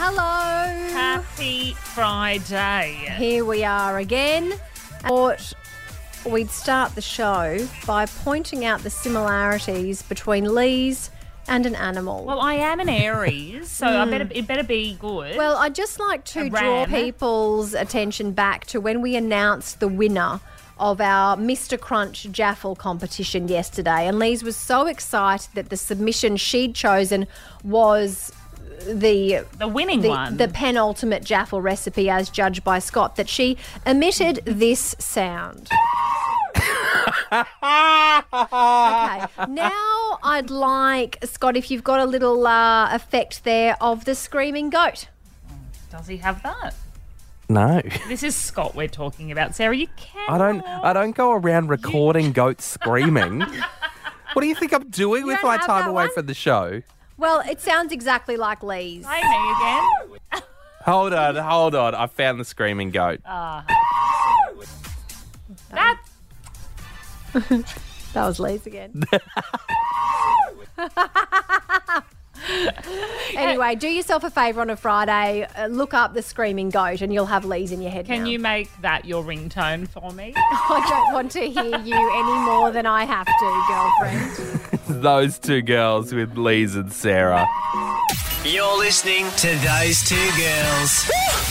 Hello. Happy Friday. Here we are again. I thought we'd start the show by pointing out the similarities between Lee's and an animal. Well, I am an Aries, so it better be good. Well, I'd just like to A draw ram. people's attention back to when we announced the winner of our Mr. Crunch Jaffle competition yesterday. And Lee's was so excited that the submission she'd chosen was the winning one. the penultimate Jaffle recipe as judged by Scott, that she emitted this sound. Okay, now I'd like, Scott, if you've got a little effect there of the screaming goat. Does he have that? No. This is Scott we're talking about. Sarah, you can. I don't go around recording goats screaming. What do you think I'm doing with don't my have time that away one? from the show? Well, it sounds exactly like Lee's. Play me again. Hold on. I found the screaming goat. That That was Lee's again. Anyway, do yourself a favour on a Friday. Look up the screaming goat and you'll have Lee's in your head Can now. you make that your ringtone for me? I don't want to hear you any more than I have to, girlfriend. Those two girls with Liz and Sarah. You're listening to Those Two Girls.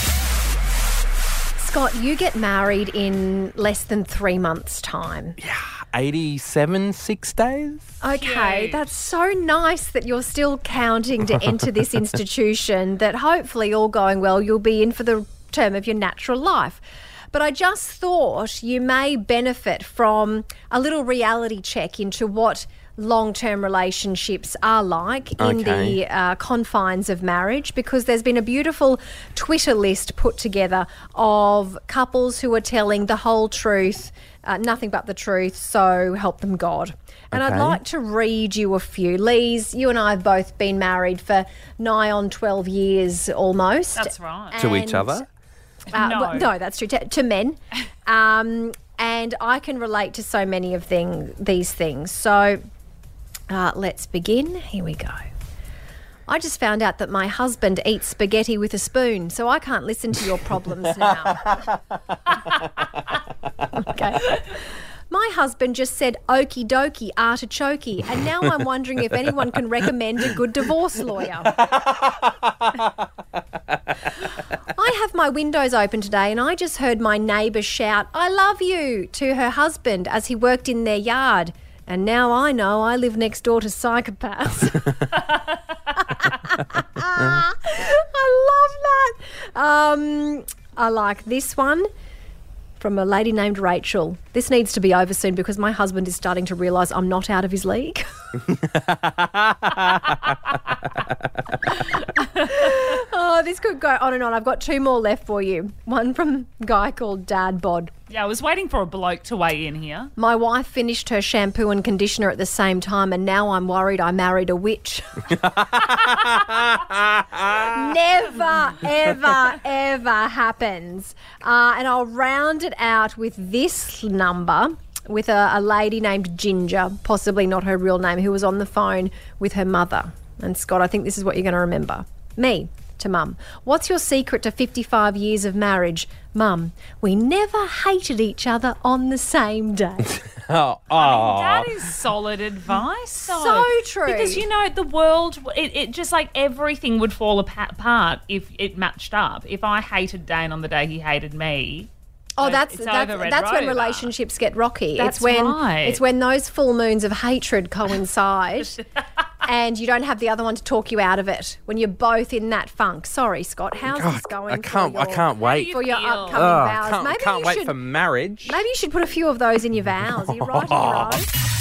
Scott, you get married in less than 3 months' time. 87, 6 days? Okay, Cute. that's so nice that you're still counting to enter this institution, that hopefully, all going well, you'll be in for the term of your natural life. But I just thought you may benefit from a little reality check into what long-term relationships are like in Okay. the confines of marriage, because there's been a beautiful Twitter list put together of couples who are telling the whole truth, nothing but the truth, so help them God. And I'd Okay. like to read you a few. Lee's, you and I have both been married for nigh on 12 years almost. That's right. To each other? No. No, that's true. To men. And I can relate to so many of these things. So let's begin. Here we go. I just found out that my husband eats spaghetti with a spoon, so I can't listen to your problems now. Okay. My husband just said okie dokie artichokey, and now I'm wondering if anyone can recommend a good divorce lawyer. I have my windows open today and I just heard my neighbour shout, "I love you," to her husband as he worked in their yard. And now I know I live next door to psychopaths. I love that. I like this one from a lady named Rachel. This needs to be over soon because my husband is starting to realise I'm not out of his league. Oh, this could go on and on. I've got 2 more left for you. One from a guy called Dad Bod. Yeah, I was waiting for a bloke to weigh in here. My wife finished her shampoo and conditioner at the same time, and now I'm worried I married a witch. Never, ever, ever happens. And I'll round it out with this number, with a lady named Ginger, possibly not her real name, who was on the phone with her mother. And Scott, I think this is what you're going to remember. Me to Mum. What's your secret to 55 years of marriage? Mum, we never hated each other on the same day. That is solid advice, though. So true. Because, you know, the world, it just like everything would fall apart if it matched up. If I hated Dane on the day he hated me. Oh, it's over Red that's when Rover. relationships get rocky. That's it's when right. It's when those full moons of hatred coincide, and you don't have the other one to talk you out of it. When you're both in that funk. Sorry, Scott. How's this going? I can't wait. for your feel? upcoming I vows. can't you wait should, for marriage. Maybe you should put a few of those in your vows. Are you writing your own?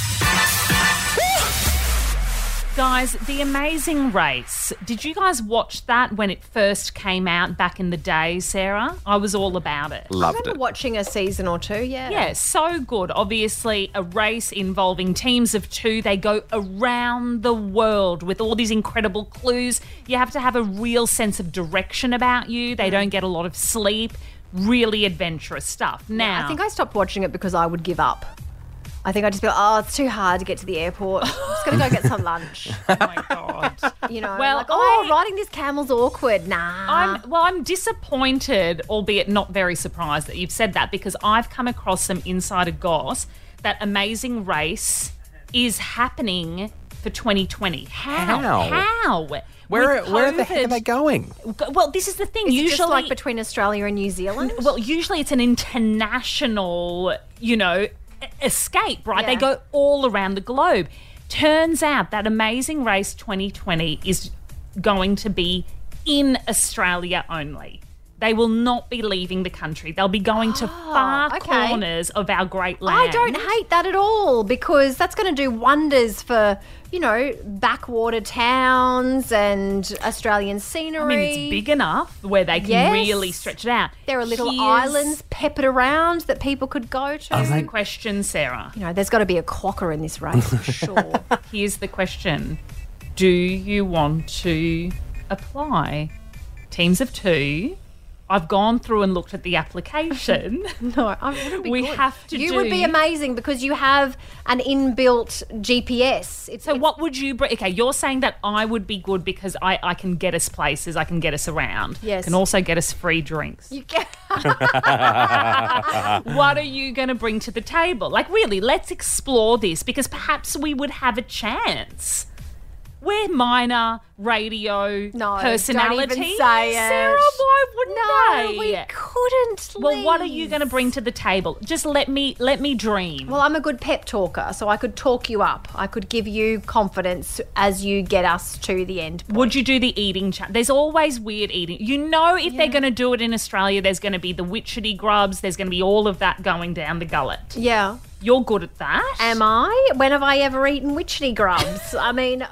Guys, The Amazing Race. Did you guys watch that when it first came out back in the day, Sarah? I was all about it. I Loved remember it. watching a season or two, yeah. Yeah, so good. Obviously, a race involving teams of 2. They go around the world with all these incredible clues. You have to have a real sense of direction about you. They don't get a lot of sleep. Really adventurous stuff. Now, I think I stopped watching it because I would give up. I think I'd just be like, oh, it's too hard to get to the airport. I'm just going to go get some lunch. Oh my God. You know, Well, like, I- riding this camel's awkward. Nah. I'm disappointed, albeit not very surprised that you've said that, because I've come across some insider goss that Amazing Race is happening for 2020. How? Where With the heck are COVID they going? Well, this is the thing. Is it usually, just like between Australia and New Zealand? well, usually it's an international, escape, right? Yeah. They go all around the globe. Turns out that Amazing Race 2020 is going to be in Australia only. They will not be leaving the country. They'll be going to far okay. corners of our great land. I don't hate that at all because that's going to do wonders for, backwater towns and Australian scenery. I mean, it's big enough where they can Yes. really stretch it out. There are little Here's- islands peppered around that people could go to. Here's the question, Sarah. There's got to be a quokka in this race for sure. Here's the question. Do you want to apply? Teams of 2. I've gone through and looked at the application. No, I wouldn't be We good. have to You would be do- amazing because you have an inbuilt GPS. So what would you bring? Okay, you're saying that I would be good because I can get us places, I can get us around. Yes. Can also get us free drinks. You get, What are you going to bring to the table? Like, really, let's explore this because perhaps we would have a chance. We're minor radio No, personalities. don't even say it. Sarah, why wouldn't no, they? we couldn't. Well, what are Liz. you going to bring to the table? Just let me dream. Well, I'm a good pep talker, so I could talk you up. I could give you confidence as you get us to the end. Would you do the eating chat? There's always weird eating. If they're going to do it in Australia, there's going to be the witchetty grubs. There's going to be all of that going down the gullet. Yeah. You're good at that. Am I? When have I ever eaten witchetty grubs? I mean,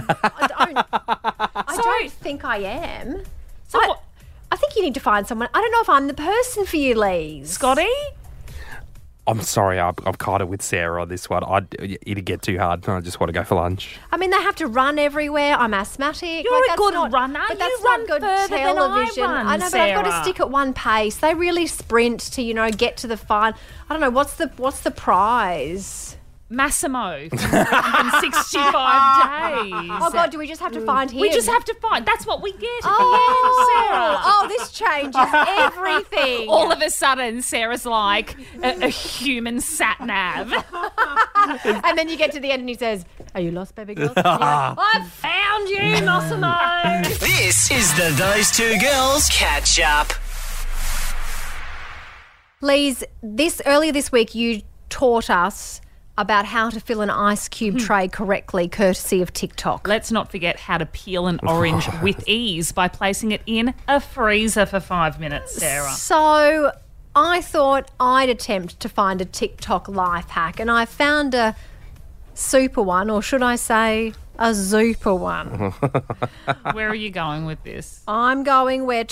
I don't think I am. So what- I think you need to find someone. I don't know if I'm the person for you, Lise. Scotty? I'm sorry, I'm kind of with Sarah on this one. It'd get too hard. I just want to go for lunch. I mean, they have to run everywhere. I'm asthmatic. You're a that's good not, runner. But You that's run not good further than I television. run, know, but I've got to Sarah. stick at one pace. They really sprint to, get to the final. I don't know what's the prize. Massimo for 365 days. Oh God, do we just have to find him? We just have to find. That's what we get at Oh, the end, Sarah. oh, this changes everything. All of a sudden, Sarah's like a human sat nav. And then you get to the end and he says, "Are you lost, baby girl?" And you're like, I found you, Massimo. This is the Those Two Girls Catch Up. Lise, earlier this week you taught us about how to fill an ice cube tray correctly, courtesy of TikTok. Let's not forget how to peel an orange with ease by placing it in a freezer for 5 minutes, Sarah. So I thought I'd attempt to find a TikTok life hack, and I found a super one, or should I say a Zuper one. Where are you going with this? I'm going where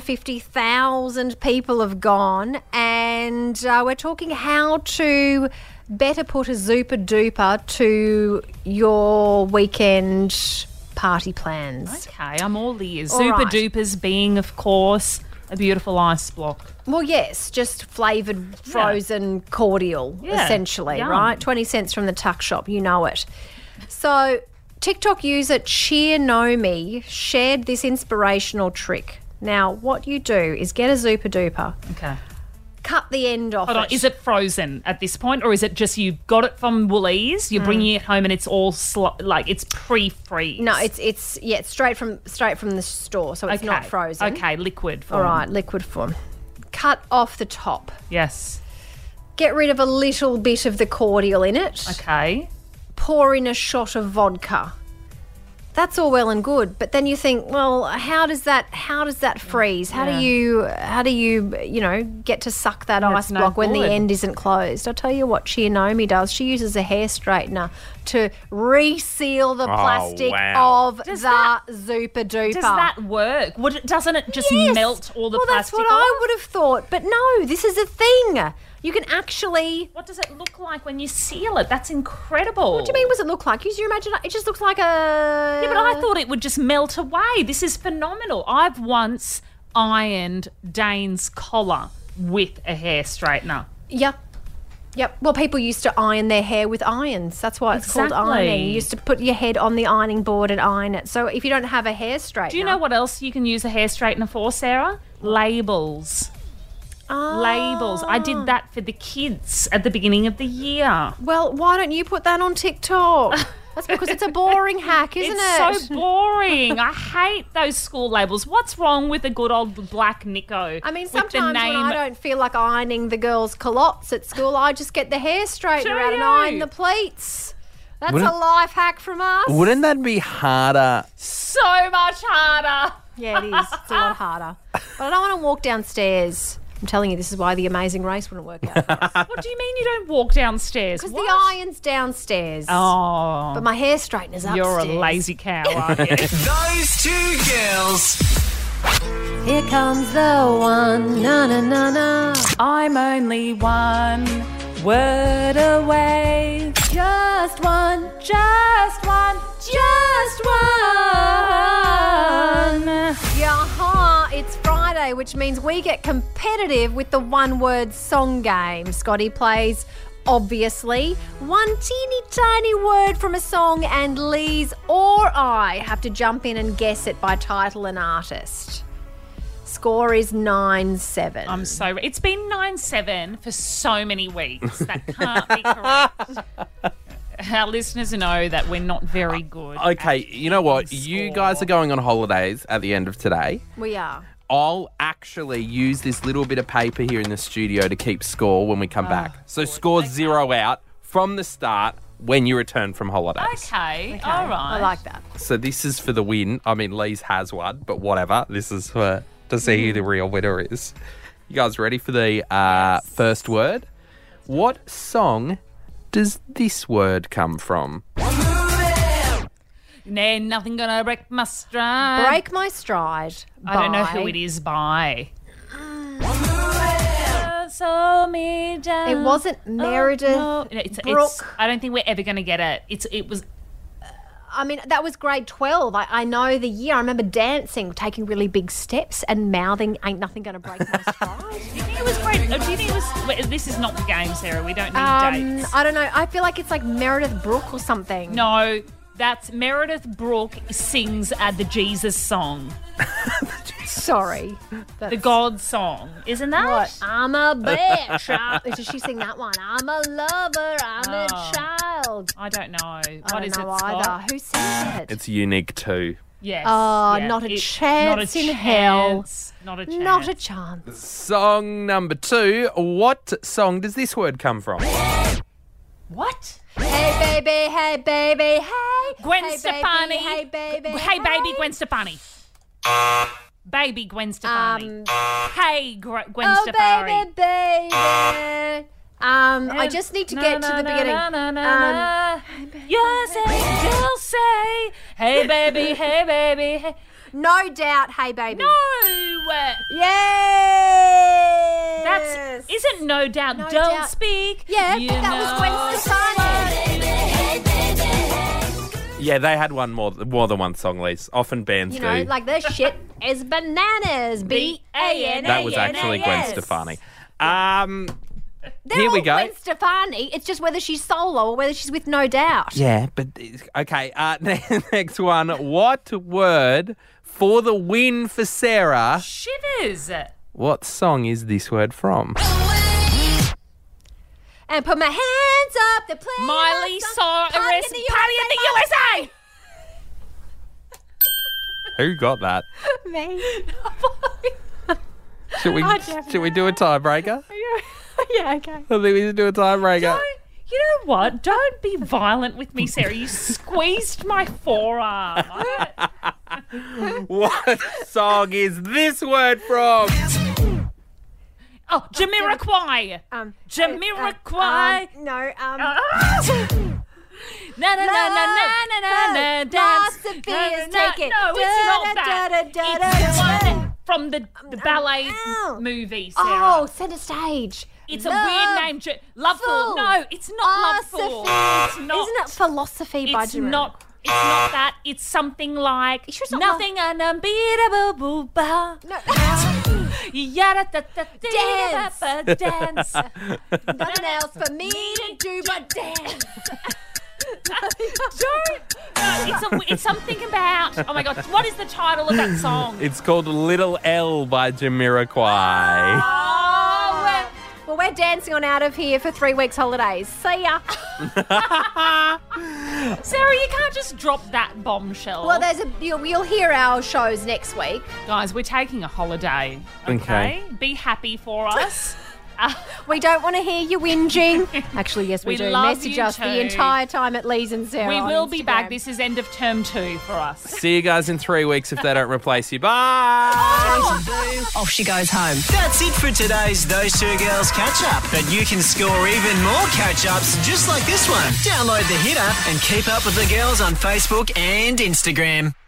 250,000 people have gone, and we're talking how to better put a Zuper duper to your weekend party plans. Okay, I'm all ears. All Super right. Dupers being, of course, a beautiful ice block. Well, yes, just flavoured frozen cordial, Yeah, essentially, yum. right? 20 cents from the tuck shop, you know it. So, TikTok user Cheer Know Me shared this inspirational trick. Now, what you do is get a Zuper duper, Okay. cut the end off Hold on, is it frozen at this point, or is it just you got it from Woolies, you're bringing it home and it's all it's pre-freeze? No, it's straight from the store, so it's not frozen. Okay, liquid All form. right, liquid form. Cut off the top. Yes. Get rid of a little bit of the cordial in it. Okay. Pour in a shot of vodka. That's all well and good, but then you think, well, how does that freeze? How do you get to suck that ice no block when the good. end isn't closed? I'll tell you what Naomi does. She uses a hair straightener to reseal the plastic wow. of the Zuper duper. Does that work? Doesn't it just Yes. melt all the well, plastic that's what off? I would have thought, but no, this is a thing. You can actually. What does it look like when you seal it? That's incredible. What do you mean? What does it look like? Use your imagination. It just looks like a. Yeah, but I thought it would just melt away. This is phenomenal. I've once ironed Dane's collar with a hair straightener. Yeah. Yep. Well, people used to iron their hair with irons. That's why it's called Exactly. ironing. You used to put your head on the ironing board and iron it. So if you don't have a hair straightener... Do you know what else you can use a hair straightener for, Sarah? Labels. Labels. I did that for the kids at the beginning of the year. Well, why don't you put that on TikTok? That's because it's a boring hack, isn't It's it? so boring. I hate those school labels. What's wrong with a good old black Nico? I mean, with the sometimes when I don't feel like ironing the girls' culottes at school, I just get the hair straightener Sure out and you. iron the pleats. That's Wouldn't- a life hack from us. Wouldn't that be harder? so much harder. Yeah, it is. It's a lot harder. But I don't want to walk downstairs. I'm telling you, this is why the Amazing Race wouldn't work out for us. What do you mean you don't walk downstairs? Because What? the iron's downstairs. Oh, But my hair straightener's upstairs. you're a lazy cow, aren't you? Those two girls. Here comes the one. Na na na na. I'm only one word away. Just one. Just one. Just one. Yaha, it's Friday, which means we get competitive with the one-word song game. Scotty plays, obviously, one teeny tiny word from a song, and Liz or I have to jump in and guess it by title and artist. Score is 9-7. I'm so. It's been 9-7 for so many weeks. That can't be correct. Our listeners know that we're not very good. Okay, you know what? You score. guys are going on holidays at the end of today. We are. I'll actually use this little bit of paper here in the studio to keep score when we come back. So score 0 out from the start when you return from holidays. Okay, all right. I like that. So this is for the win. I mean, Lee's has one, but whatever. This is for to see who the real winner is. You guys ready for the first word? What song does this word come from? Nah, nothing gonna break my stride. Break My Stride. I don't know who it is by. So me down. It wasn't Meredith Brooke. I don't think we're ever going to get it. It was. I mean, that was grade 12. I know the year. I remember dancing, taking really big steps and mouthing, ain't nothing going to break my stride. Do you think it was great? Do you think it was? Wait, this is not the game, Sarah. We don't need dates. I don't know. I feel like it's like Meredith Brooke or something. No, that's Meredith Brooke sings the Jesus song, Sorry. the God song, isn't that? What? I'm a bitch. Does she sing that one? I'm a lover. I'm a child. I don't know. I What don't is know it, Scott? either. Who sings it? It's Unique too. Yes. Oh, yeah, not a it- chance in hell. Not a chance. Not a chance. Song number 2. What song does this word come from? What? Hey baby, hey baby, hey. Gwen hey Stefani. Baby, hey baby, Hey, baby, Gwen Stefani. Baby Gwen Stefani. Hey, Gwen Oh Stefani. baby, baby. I just need to get to the beginning. You say, you'll say, hey baby, hey baby, hey. No doubt, hey baby. No! Yes. That's, isn't no doubt, No don't Doubt. speak. Yeah, You but that was Gwen know Stefani. Yeah, they had one more than one song, Lise. Often bands You know, do. like the shit is bananas. B-A-N-A-N-A-S. That was actually Gwen Stefani. They're Here we all go. Gwen Stefani. It's just whether she's solo or whether she's with No Doubt. Yeah, but okay. Next one. What word for the win for Sarah? Shivers. What song is this word from? And put my hands up, the play. Miley Cyrus, Party in the Party in the USA. Who got that? Me. Should we do a tiebreaker? Yeah, okay. I think we should do a tiebreaker. You know what? Don't be violent with me, Sarah. You squeezed my forearm. What song is this word from? Oh, Jamiroquai. Jamiroquai. No, Na na na na na na na na dance. Sophia's take it. No, it's not that. It's one from the ballet Ow. movie, Sarah. Oh, centre stage. It's a weird name. Loveful. No, it's not Loveful. It's not. Isn't it Philosophy by It's Jerome? not. It's not that. It's something like sure it's not nothing unbeatable. Boo-ba. No. Dance. Nothing else for me to do but dance. It's something about. Oh my God! What is the title of that song? It's called Little L by Jamiroquai. Oh, Well, we're dancing on out of here for 3 weeks holidays. See ya. Sarah, you can't just drop that bombshell. Well, you'll hear our shows next week. Guys, we're taking a holiday. Okay. Be happy for us. We don't want to hear you whinging. Actually, yes, we do. love Message you us the too. entire time at Lee's and Sarah. We on will be back. Instagram. This is end of term 2 for us. See you guys in 3 weeks if they don't replace you. Bye. Off she goes home. That's it for today's Those Two Girls catch up. But you can score even more catch ups just like this one. Download the Hit app and keep up with the girls on Facebook and Instagram.